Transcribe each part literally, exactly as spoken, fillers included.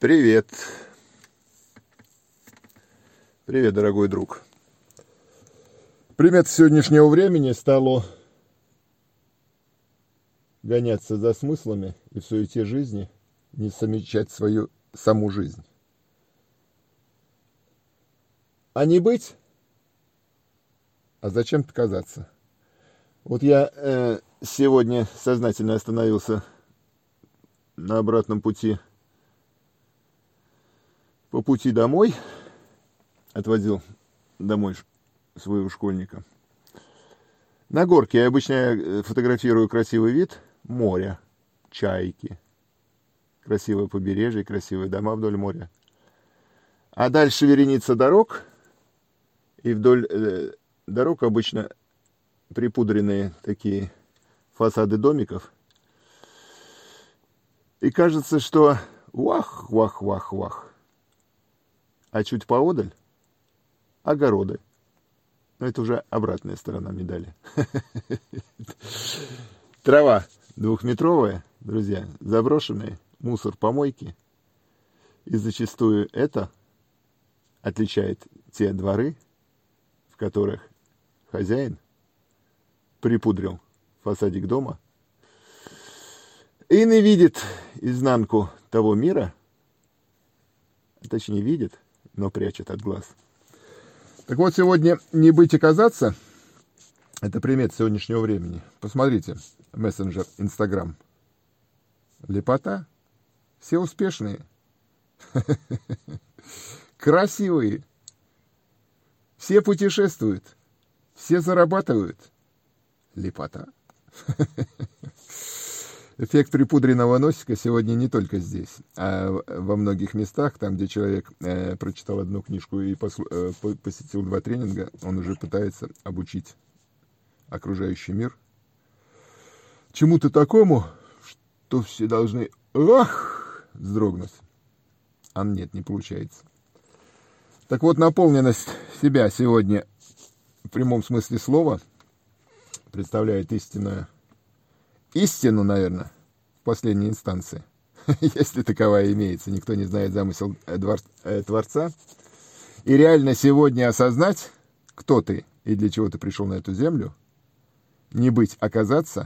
Привет. Привет, дорогой друг. Примета сегодняшнего времени стало гоняться за смыслами и в суете жизни не замечать свою саму жизнь. А не быть, а зачем-то казаться. Вот я э, сегодня сознательно остановился на обратном пути, по пути домой, отвозил домой своего школьника. На горке я обычно фотографирую красивый вид моря, чайки, красивое побережье, красивые дома вдоль моря. А дальше вереница дорог, и вдоль э, дорог обычно припудренные такие фасады домиков. И кажется, что вах, вах, вах, вах. А чуть поодаль огороды. Но это уже обратная сторона медали. Трава двухметровая, друзья, заброшенные, мусор, помойки. И зачастую это отличает те дворы, в которых хозяин припудрил фасадик дома и не видит изнанку того мира, точнее видит, но прячет от глаз. Так вот, сегодня не быть и казаться — это примет сегодняшнего времени. Посмотрите, мессенджер Инстаграм. Лепота. Все успешные. Красивые. Все путешествуют. Все зарабатывают. Лепота. Эффект припудренного носика сегодня не только здесь, а во многих местах, там, где человек э, прочитал одну книжку и послу, э, посетил два тренинга, он уже пытается обучить окружающий мир чему-то такому, что все должны ах, вздрогнуть. А нет, не получается. Так вот, наполненность себя сегодня в прямом смысле слова представляет истинную Истину, наверное, в последней инстанции, если таковая имеется, никто не знает замысел Творца. И реально сегодня осознать, кто ты и для чего ты пришел на эту землю, не быть, оказаться,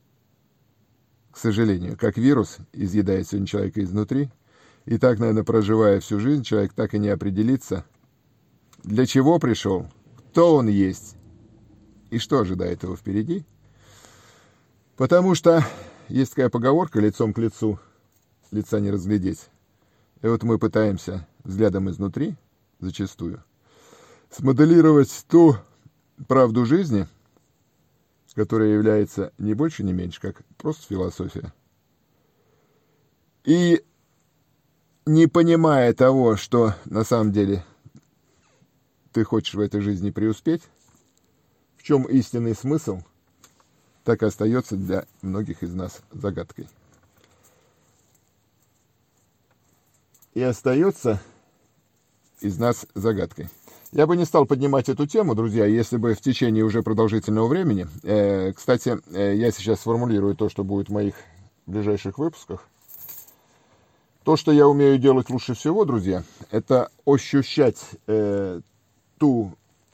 к сожалению, как вирус изъедает сегодня человека изнутри, и так, наверное, проживая всю жизнь, человек так и не определится, для чего пришел, кто он есть и что ожидает его впереди. Потому что есть такая поговорка: лицом к лицу лица не разглядеть. И вот мы пытаемся взглядом изнутри, зачастую, смоделировать ту правду жизни, которая является не больше, не меньше, как просто философия. И не понимая того, что на самом деле ты хочешь в этой жизни преуспеть, в чем истинный смысл, так и остается для многих из нас загадкой. И остается из нас загадкой. Я бы не стал поднимать эту тему, друзья, если бы в течение уже продолжительного времени... Э, кстати, э, я сейчас сформулирую то, что будет в моих ближайших выпусках. То, что я умею делать лучше всего, друзья, это ощущать э, ту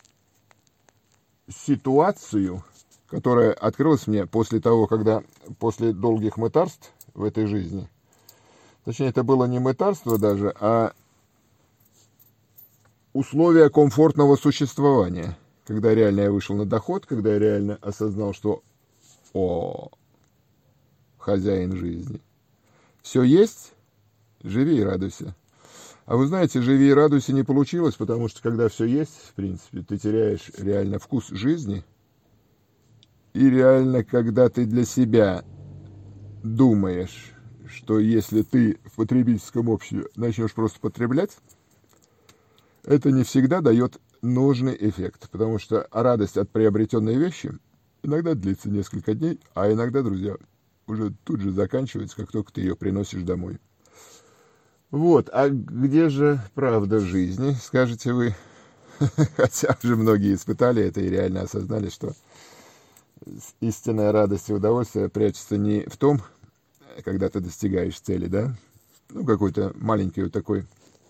ситуацию, которая открылась мне после того, когда после долгих мытарств в этой жизни, точнее, это было не мытарство даже, а условия комфортного существования, когда реально я вышел на доход, когда я реально осознал, что о, хозяин жизни, все есть, живи и радуйся. А вы знаете, живи и радуйся не получилось, потому что когда все есть, в принципе, ты теряешь реально вкус жизни. И реально, когда ты для себя думаешь, что если ты в потребительском обществе начнешь просто потреблять, это не всегда дает нужный эффект. Потому что радость от приобретенной вещи иногда длится несколько дней, а иногда, друзья, уже тут же заканчивается, как только ты ее приносишь домой. Вот, а где же правда жизни, скажете вы? Хотя уже многие испытали это и реально осознали, что истинная радость и удовольствие прячется не в том, когда ты достигаешь цели, да, ну, какой-то маленький вот такой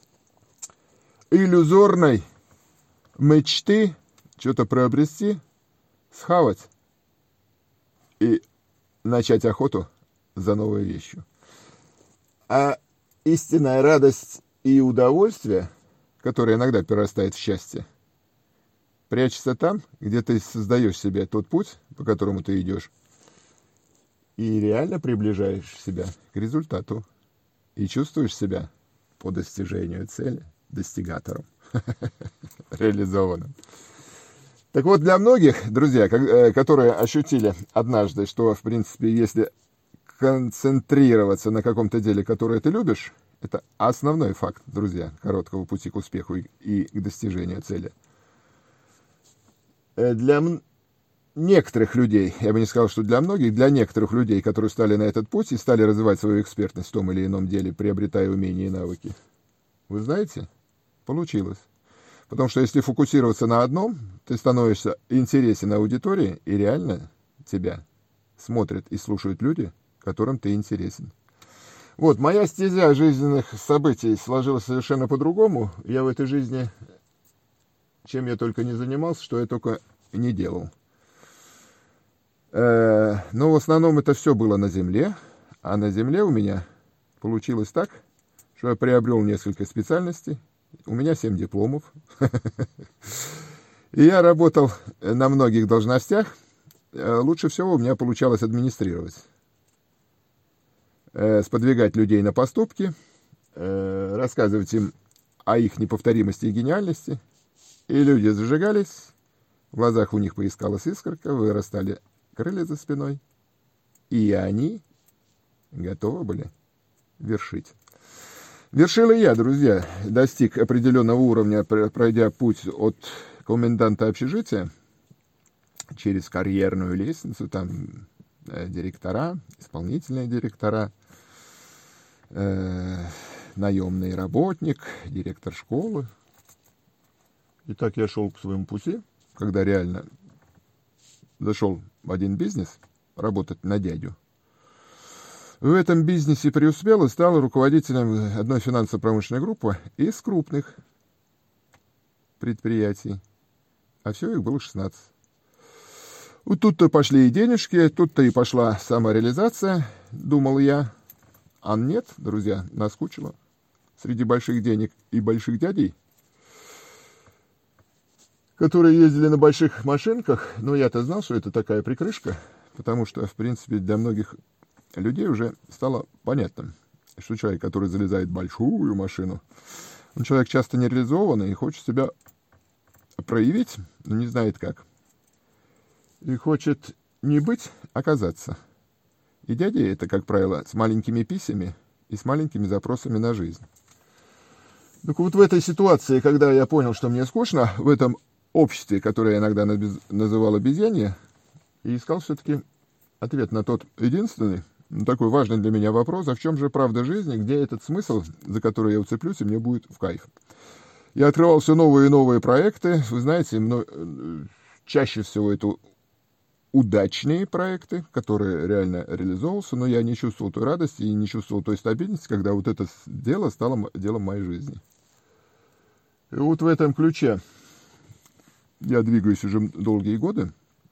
иллюзорной мечты что-то приобрести, схавать и начать охоту за новой вещью. А истинная радость и удовольствие, которое иногда перерастает в счастье, прячется там, где ты создаешь себе тот путь, по которому ты идешь, и реально приближаешь себя к результату, и чувствуешь себя по достижению цели достигатором, реализованным. Так вот, для многих, друзья, которые ощутили однажды, что, в принципе, если концентрироваться на каком-то деле, которое ты любишь, это основной факт, друзья, короткого пути к успеху и, и к достижению цели. Для некоторых людей, я бы не сказал, что для многих, для некоторых людей, которые стали на этот путь и стали развивать свою экспертность в том или ином деле, приобретая умения и навыки, вы знаете, получилось. Потому что если фокусироваться на одном, ты становишься интересен аудитории, и реально тебя смотрят и слушают люди, которым ты интересен. Вот, моя стезя жизненных событий сложилась совершенно по-другому. Я в этой жизни, чем я только не занимался, что я только не делал. Э, но в основном это все было на земле. А на земле у меня получилось так, что я приобрел несколько специальностей. У меня семь дипломов. И я работал на многих должностях. Лучше всего у меня получалось администрировать. Сподвигать людей на поступки, рассказывать им о их неповторимости и гениальности. И люди зажигались, в глазах у них поискалась искорка, вырастали крылья за спиной. И они готовы были вершить. Вершил и я, друзья, достиг определенного уровня, пройдя путь от коменданта общежития через карьерную лестницу, там э, директора, исполнительные директора, э, наемный работник, директор школы. И так я шел к своему пути, когда реально зашел в один бизнес работать на дядю. В этом бизнесе преуспел и стал руководителем одной финансово-промышленной группы из крупных предприятий. А все их было шестнадцать. Вот тут-то пошли и денежки, тут-то и пошла самореализация, думал я. А нет, друзья, наскучило. Среди больших денег и больших дядей, которые ездили на больших машинках, ну я-то знал, что это такая прикрышка, потому что, в принципе, для многих людей уже стало понятно, что человек, который залезает в большую машину, он человек часто нереализованный и хочет себя проявить, но не знает как. И хочет не быть, а казаться. И дяди это, как правило, с маленькими писями и с маленькими запросами на жизнь. Так вот в этой ситуации, когда я понял, что мне скучно, в этом обществе, которое я иногда называл обезьянье, и искал все-таки ответ на тот единственный, такой важный для меня вопрос, а в чем же правда жизни, где этот смысл, за который я уцеплюсь, и мне будет в кайф. Я открывал все новые и новые проекты. Вы знаете, мно... чаще всего это удачные проекты, которые реально реализовывался, но я не чувствовал той радости и не чувствовал той стабильности, когда вот это дело стало делом моей жизни. И вот в этом ключе я двигаюсь уже долгие годы.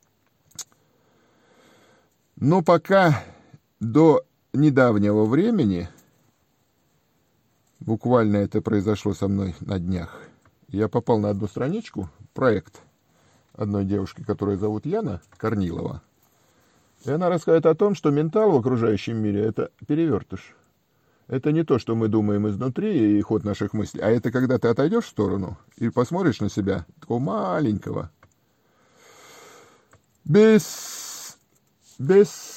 Но пока до недавнего времени, буквально это произошло со мной на днях, я попал на одну страничку, проект одной девушки, которую зовут Яна Корнилова. И она рассказывает о том, что ментал в окружающем мире — это перевертыш. Это не то, что мы думаем изнутри и ход наших мыслей, а это когда ты отойдешь в сторону и посмотришь на себя, такого маленького, без... без...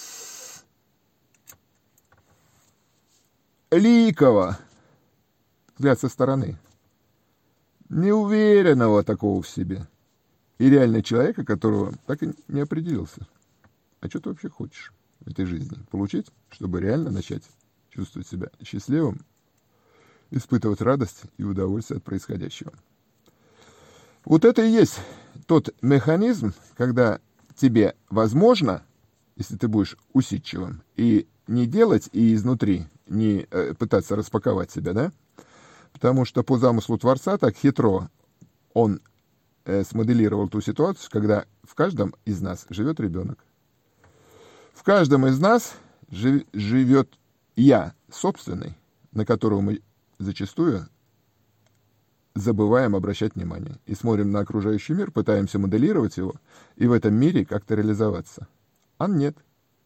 ликого, взгляд со стороны, неуверенного такого в себе, и реально человека, которого так и не определился. А что ты вообще хочешь в этой жизни получить, чтобы реально начать чувствовать себя счастливым, испытывать радость и удовольствие от происходящего? Вот это и есть тот механизм, когда тебе возможно, если ты будешь усидчивым, и не делать и изнутри не э, пытаться распаковать себя, да? Потому что по замыслу Творца так хитро он э, смоделировал ту ситуацию, когда в каждом из нас живет ребенок. В каждом из нас жив, живет я собственный, на которого мы зачастую забываем обращать внимание. И смотрим на окружающий мир, пытаемся моделировать его, и в этом мире как-то реализоваться. А нет.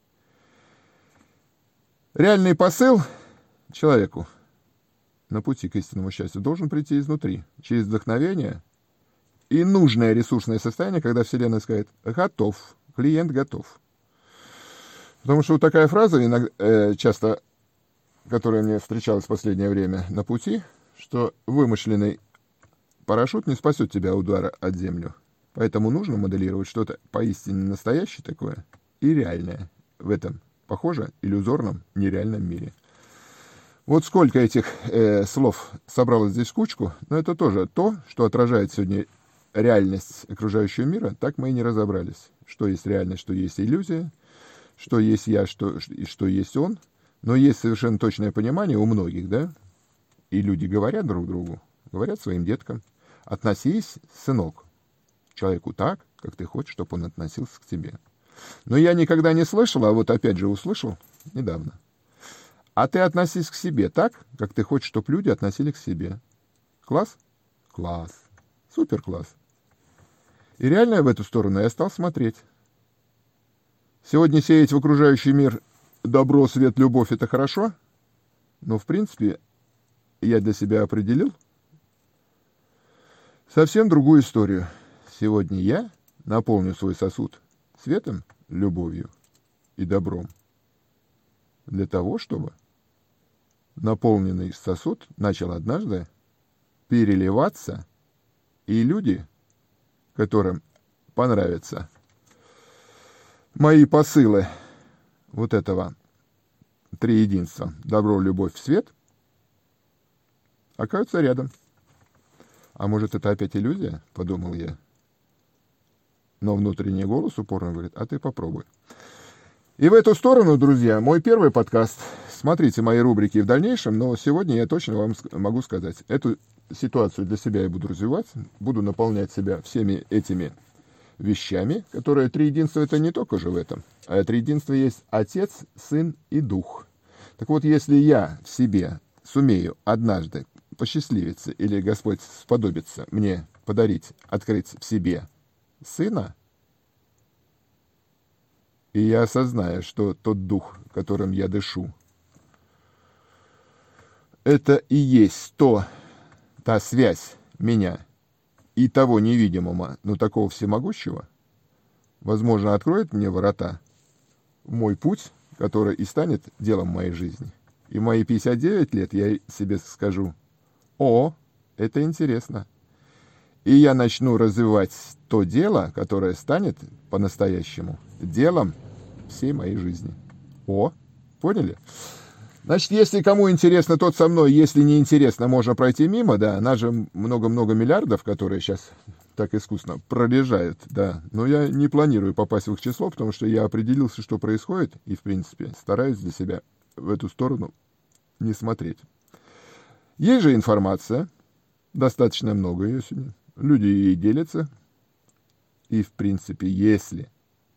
Реальный посыл человеку на пути к истинному счастью должен прийти изнутри, через вдохновение и нужное ресурсное состояние, когда Вселенная скажет «готов», клиент готов. Потому что вот такая фраза, иногда, э, часто, которая мне встречалась в последнее время на пути, что вымышленный парашют не спасет тебя от удара от землю. Поэтому нужно моделировать что-то поистине настоящее такое и реальное в этом, похоже, иллюзорном, нереальном мире. Вот сколько этих э, слов собралось здесь в кучку, но это тоже то, что отражает сегодня реальность окружающего мира, так мы и не разобрались. Что есть реальность, что есть иллюзия, что есть я, что, и что есть он. Но есть совершенно точное понимание у многих, да? И люди говорят друг другу, говорят своим деткам: относись, сынок, к человеку так, как ты хочешь, чтобы он относился к тебе. Но я никогда не слышал, а вот опять же услышал недавно. А ты относись к себе так, как ты хочешь, чтобы люди относились к себе. Класс? Класс. Супер класс. И реально в эту сторону я стал смотреть. Сегодня сеять в окружающий мир добро, свет, любовь — это хорошо, но в принципе я для себя определил совсем другую историю. Сегодня я наполню свой сосуд светом, любовью и добром для того, чтобы наполненный сосуд начал однажды переливаться, и люди, которым понравятся мои посылы вот этого триединства — добро, любовь, свет — окажутся рядом. А может, это опять иллюзия, подумал я. Но внутренний голос упорно говорит: а ты попробуй. И в эту сторону, друзья, мой первый подкаст. Смотрите мои рубрики в дальнейшем, но сегодня я точно вам могу сказать, эту ситуацию для себя я буду развивать, буду наполнять себя всеми этими вещами, которые триединство — это не только же в этом, а триединство есть Отец, Сын и Дух. Так вот, если я в себе сумею однажды посчастливиться, или Господь сподобится мне подарить, открыть в себе Сына, и я осознаю, что тот Дух, которым я дышу, это и есть то, та связь меня и того невидимого, но такого всемогущего, возможно, откроет мне ворота в мой путь, который и станет делом моей жизни. И в мои пятьдесят девять лет я себе скажу: о, это интересно. И я начну развивать то дело, которое станет по-настоящему делом всей моей жизни. О, поняли? Значит, если кому интересно, тот со мной. Если не интересно, можно пройти мимо, да. Нас же много-много миллиардов, которые сейчас так искусно прорежают, да. Но я не планирую попасть в их число, потому что я определился, что происходит, и, в принципе, стараюсь для себя в эту сторону не смотреть. Есть же информация, достаточно много ее сегодня. Люди ей делятся. И, в принципе, если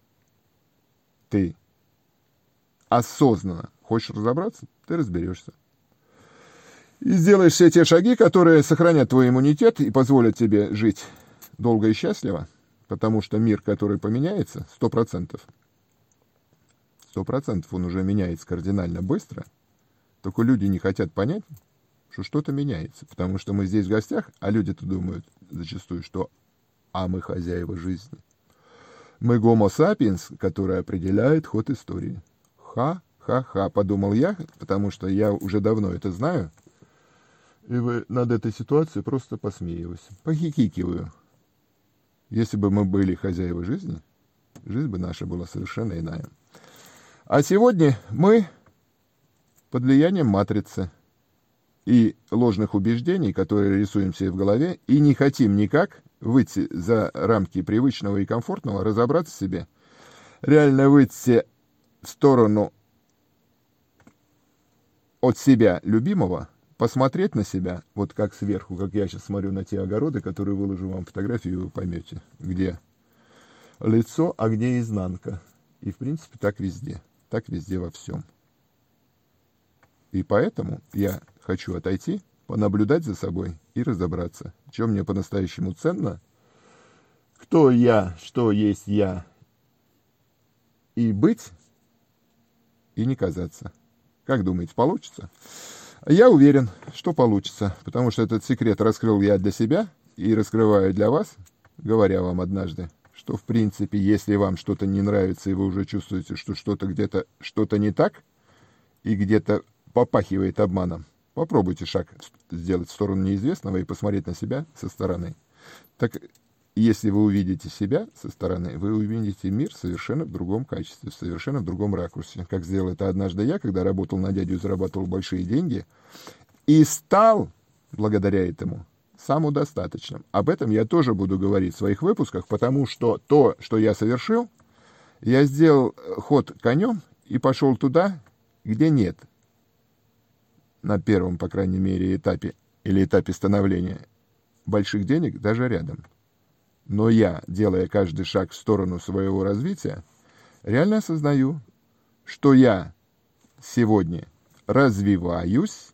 ты осознанно хочешь разобраться, ты разберешься. И сделаешь все те шаги, которые сохранят твой иммунитет и позволят тебе жить долго и счастливо, потому что мир, который поменяется, сто процентов, сто процентов он уже меняется кардинально быстро, только люди не хотят понять, что что-то меняется, потому что мы здесь в гостях, а люди-то думают зачастую, что а мы хозяева жизни. Мы гомо сапиенс, который определяет ход истории. Ха-ха-ха, подумал я, потому что я уже давно это знаю, и вы над этой ситуацией просто посмеиваюсь, похихикиваю. Если бы мы были хозяева жизни, жизнь бы наша была совершенно иная. А сегодня мы под влиянием матрицы и ложных убеждений, которые рисуем себе в голове, и не хотим никак выйти за рамки привычного и комфортного, разобраться в себе, реально выйти в сторону от себя любимого посмотреть на себя, вот как сверху, как я сейчас смотрю на те огороды, которые выложу вам фотографию, и вы поймете, где лицо, а где изнанка. И, в принципе, так везде. Так везде во всем. И поэтому я хочу отойти, понаблюдать за собой и разобраться, что мне по-настоящему ценно, кто я, что есть я, и быть, и не казаться. Как думаете, получится? Я уверен, что получится, потому что этот секрет раскрыл я для себя и раскрываю для вас, говоря вам однажды, что, в принципе, если вам что-то не нравится, и вы уже чувствуете, что что-то где-то, что-то не так, и где-то попахивает обманом, попробуйте шаг сделать в сторону неизвестного и посмотреть на себя со стороны. Так, если вы увидите себя со стороны, вы увидите мир совершенно в другом качестве, совершенно в другом ракурсе. Как сделал это однажды я, когда работал на дядю и зарабатывал большие деньги, и стал, благодаря этому, самодостаточным. Об этом я тоже буду говорить в своих выпусках, потому что то, что я совершил, я сделал ход конем и пошел туда, где нет, на первом, по крайней мере, этапе или этапе становления, больших денег даже рядом. Но я, делая каждый шаг в сторону своего развития, реально осознаю, что я сегодня развиваюсь,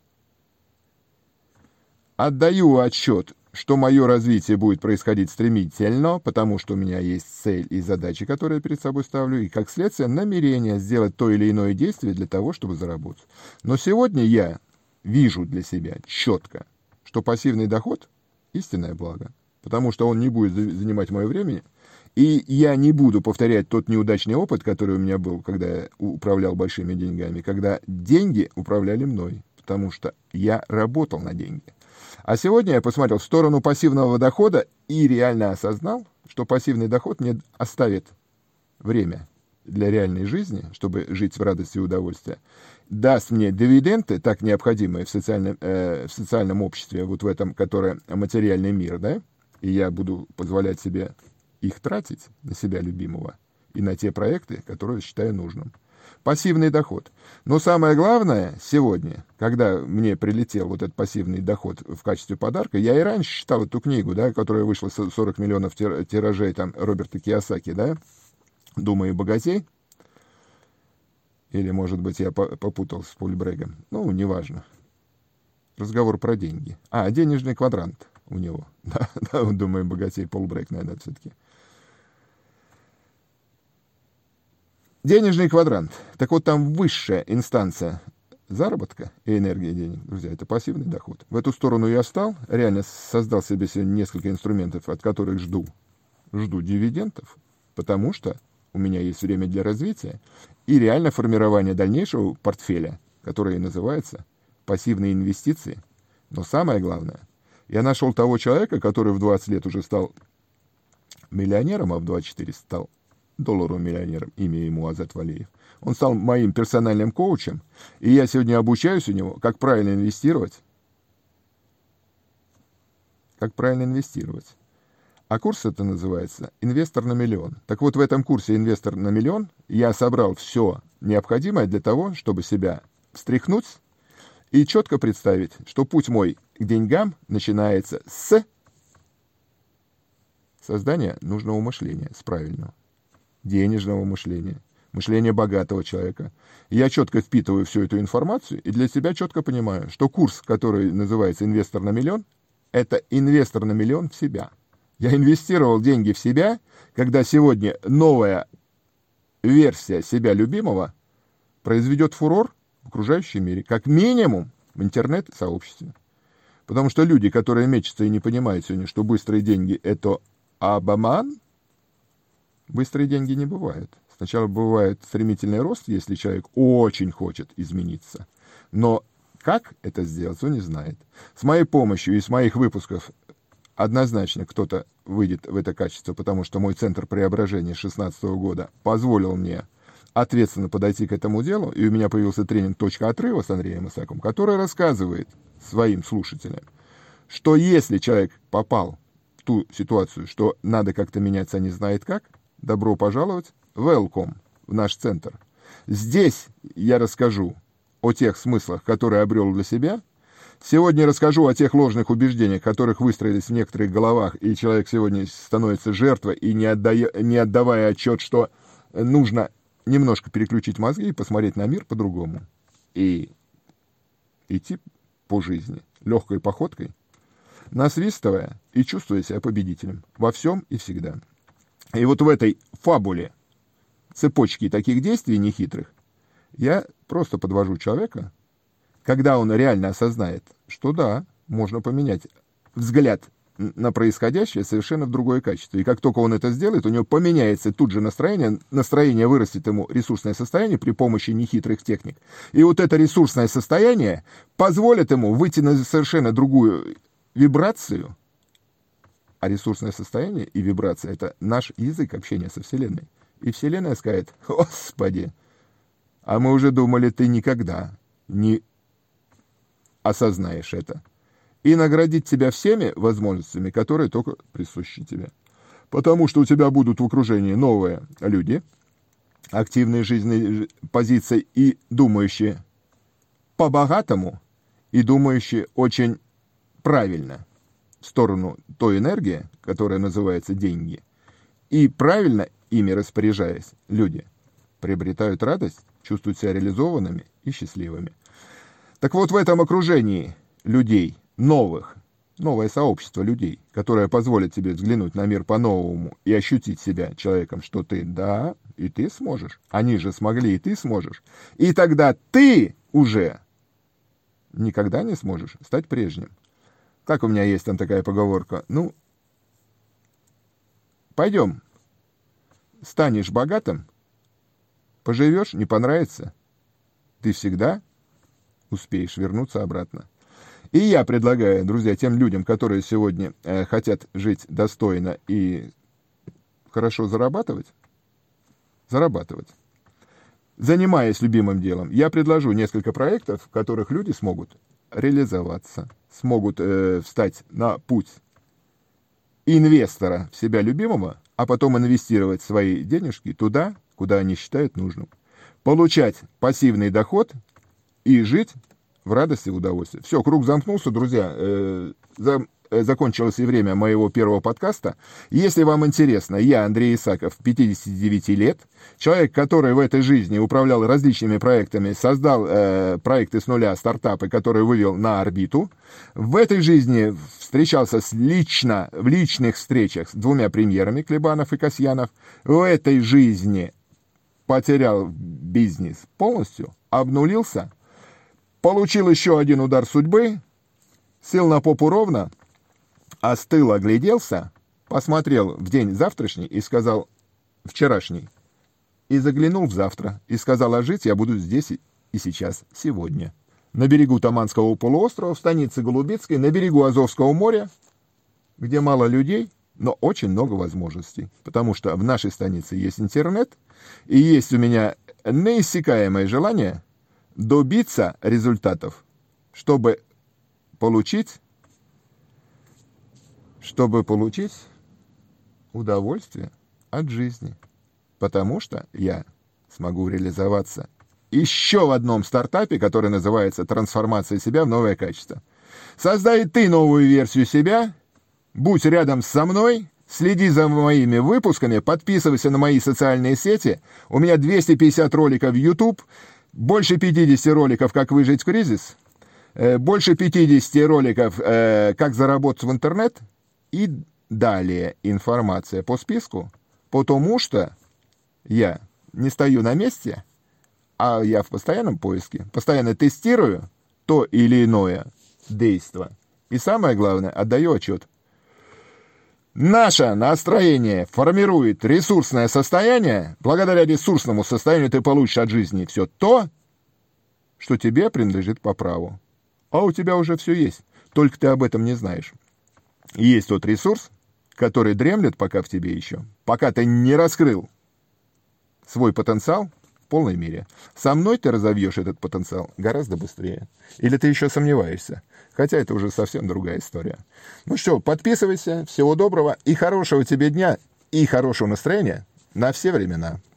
отдаю отчет, что мое развитие будет происходить стремительно, потому что у меня есть цель и задачи, которые я перед собой ставлю, и, как следствие, намерение сделать то или иное действие для того, чтобы заработать. Но сегодня я вижу для себя четко, что пассивный доход – истинное благо, потому что он не будет занимать мое время, и я не буду повторять тот неудачный опыт, который у меня был, когда я управлял большими деньгами, когда деньги управляли мной, потому что я работал на деньги. А сегодня я посмотрел в сторону пассивного дохода и реально осознал, что пассивный доход мне оставит время для реальной жизни, чтобы жить в радости и удовольствии, даст мне дивиденды, так необходимые в социальном, э, в социальном обществе, вот в этом, которое материальный мир, да, и я буду позволять себе их тратить на себя любимого и на те проекты, которые считаю нужным. Пассивный доход. Но самое главное сегодня, когда мне прилетел вот этот пассивный доход в качестве подарка, я и раньше читал эту книгу, да, которая вышла с сорок миллионов тиражей там, Роберта Кийосаки, да, «Думай и богатей». Или, может быть, я попутал с Поль Брэгом. Ну, неважно. Разговор про деньги. А, денежный квадрант у него. Да, да, «Думай и богатей», Пол Брэг, наверное, все-таки. Денежный квадрант. Так вот, там высшая инстанция заработка и энергии денег, друзья, это пассивный доход. В эту сторону я встал, реально создал себе сегодня несколько инструментов, от которых жду, жду дивидендов, потому что у меня есть время для развития и реально формирование дальнейшего портфеля, которое называется пассивные инвестиции. Но самое главное, я нашел того человека, который в двадцать лет уже стал миллионером, а в двадцать четыре стал долларовым миллионером, имя ему Азат Валеев. Он стал моим персональным коучем, и я сегодня обучаюсь у него, как правильно инвестировать. Как правильно инвестировать. А курс это называется «Инвестор на миллион». Так вот, в этом курсе «Инвестор на миллион» я собрал все необходимое для того, чтобы себя встряхнуть и четко представить, что путь мой к деньгам начинается с создания нужного мышления, с правильного, денежного мышления, мышления богатого человека. Я четко впитываю всю эту информацию и для себя четко понимаю, что курс, который называется «Инвестор на миллион», это инвестор на миллион в себя. Я инвестировал деньги в себя, когда сегодня новая версия себя любимого произведет фурор в окружающем мире, как минимум в интернет-сообществе. Потому что люди, которые мечутся и не понимают сегодня, что быстрые деньги – это обман, быстрые деньги не бывают. Сначала бывает стремительный рост, если человек очень хочет измениться. Но как это сделать, он не знает. С моей помощью и с моих выпусков однозначно кто-то выйдет в это качество, потому что мой центр преображения с две тысячи шестнадцатого года позволил мне ответственно подойти к этому делу, и у меня появился тренинг «Точка отрыва» с Андреем Исаком, который рассказывает своим слушателям, что если человек попал в ту ситуацию, что надо как-то меняться, а не знает как, добро пожаловать, welcome в наш центр. Здесь я расскажу о тех смыслах, которые обрел для себя. Сегодня расскажу о тех ложных убеждениях, которых выстроились в некоторых головах, и человек сегодня становится жертвой, и не, отдая, не отдавая отчет, что нужно немножко переключить мозги и посмотреть на мир по-другому. И идти по жизни легкой походкой, насвистывая и чувствуя себя победителем во всем и всегда. И вот в этой фабуле цепочки таких действий нехитрых я просто подвожу человека, когда он реально осознает, что да, можно поменять взгляд на происходящее совершенно в другое качество. И как только он это сделает, у него поменяется тут же настроение, настроение вырастет ему ресурсное состояние при помощи нехитрых техник. И вот это ресурсное состояние позволит ему выйти на совершенно другую вибрацию. А ресурсное состояние и вибрация — это наш язык общения со Вселенной. И Вселенная скажет: «Господи, а мы уже думали, ты никогда не осознаешь это». И наградить тебя всеми возможностями, которые только присущи тебе. Потому что у тебя будут в окружении новые люди, активные жизненные позиции и думающие по-богатому, и думающие очень правильно в сторону той энергии, которая называется деньги. И правильно ими распоряжаясь, люди приобретают радость, чувствуют себя реализованными и счастливыми. Так вот, в этом окружении людей, новых, новое сообщество людей, которое позволит тебе взглянуть на мир по-новому и ощутить себя человеком, что ты, да, и ты сможешь. Они же смогли, и ты сможешь. И тогда ты уже никогда не сможешь стать прежним. Как у меня есть там такая поговорка: ну, пойдем, станешь богатым, поживешь, не понравится, ты всегда успеешь вернуться обратно. И я предлагаю, друзья, тем людям, которые сегодня э, хотят жить достойно и хорошо зарабатывать, зарабатывать, занимаясь любимым делом, я предложу несколько проектов, в которых люди смогут реализоваться, смогут э, встать на путь инвестора в себя любимого, а потом инвестировать свои денежки туда, куда они считают нужным, получать пассивный доход и жить в радости и в удовольствии. Все, круг замкнулся, друзья. Э, за, э, закончилось и время моего первого подкаста. Если вам интересно, я, Андрей Исаков, пятидесяти девяти лет, человек, который в этой жизни управлял различными проектами, создал э, проекты с нуля, стартапы, которые вывел на орбиту. В этой жизни встречался с лично, в личных встречах с двумя премьерами, Клебанов и Касьянов. В этой жизни потерял бизнес полностью, обнулился, получил еще один удар судьбы, сел на попу ровно, остыл, огляделся, посмотрел в день завтрашний и сказал вчерашний, и заглянул в завтра, и сказал: а жить я буду здесь и сейчас, сегодня. На берегу Таманского полуострова, в станице Голубецкой, на берегу Азовского моря, где мало людей, но очень много возможностей. Потому что в нашей станице есть интернет, и есть у меня неиссякаемое желание добиться результатов, чтобы получить, чтобы получить удовольствие от жизни. Потому что я смогу реализоваться еще в одном стартапе, который называется «Трансформация себя в новое качество». Создай ты новую версию себя, будь рядом со мной, следи за моими выпусками, подписывайся на мои социальные сети. У меня двести пятьдесят роликов в YouTube, больше пятьдесят роликов «Как выжить в кризис», больше пятьдесят роликов «Как заработать в интернет» и далее информация по списку, потому что я не стою на месте, а я в постоянном поиске, постоянно тестирую то или иное действие. И самое главное, отдаю отчет. Наше настроение формирует ресурсное состояние. Благодаря ресурсному состоянию ты получишь от жизни все то, что тебе принадлежит по праву. А у тебя уже все есть, только ты об этом не знаешь. Есть тот ресурс, который дремлет пока в тебе еще, пока ты не раскрыл свой потенциал в полной мере. Со мной ты разовьешь этот потенциал гораздо быстрее. Или ты еще сомневаешься? Хотя это уже совсем другая история. Ну что, подписывайся. Всего доброго и хорошего тебе дня, и хорошего настроения на все времена.